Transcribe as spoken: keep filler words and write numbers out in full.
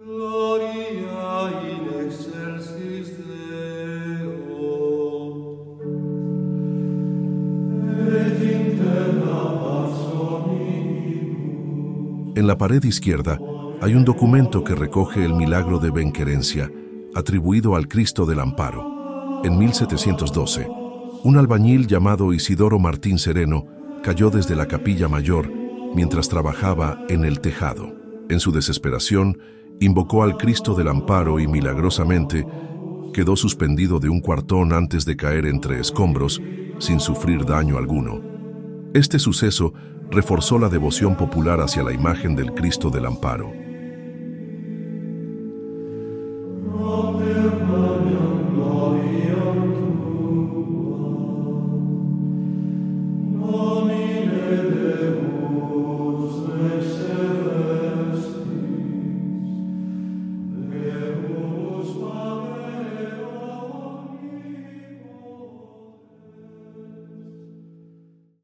Gloria in excelsis Deo, et in terra paz omnibus. En la pared izquierda hay un documento que recoge el milagro de benquerencia, atribuido al Cristo del Amparo. En mil setecientos doce, un albañil llamado Isidoro Martín Sereno cayó desde la capilla mayor mientras trabajaba en el tejado. En su desesperación, invocó al Cristo del Amparo y milagrosamente quedó suspendido de un cuartón antes de caer entre escombros sin sufrir daño alguno. Este suceso reforzó la devoción popular hacia la imagen del Cristo del Amparo. Amen.